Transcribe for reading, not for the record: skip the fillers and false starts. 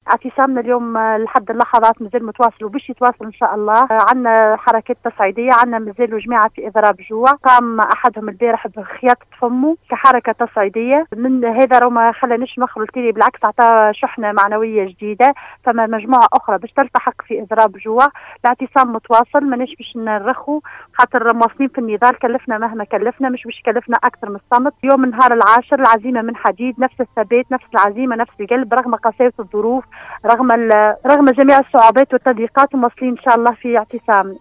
اعتصامنا اليوم لحد اللحظات مازال متواصل وباش يتواصل ان شاء الله. عندنا حركات تصعيديه، عندنا مازالوا جماعه في اضراب جوع، قام احدهم البارح بخياطه فمه كحركه تصعيديه. من هذا راه ما خلانيش نخرج تاني، بالعكس عطى شحنه معنويه جديده. فما مجموعه اخرى باش تلتحق في اضراب جوع. الاعتصام متواصل، ماناش باش نرخوا خاطر مواصلين في النضال، كلفنا مهما كلفنا، مش باش كلفنا اكثر من الصمت. يوم نهار العاشر العزيمه من حديد، نفس الثبات، نفس العزيمه، نفس القلب، رغم قساوه الظروف، رغم جميع الصعوبات والتضييقات، مواصلين ان شاء الله في اعتصام.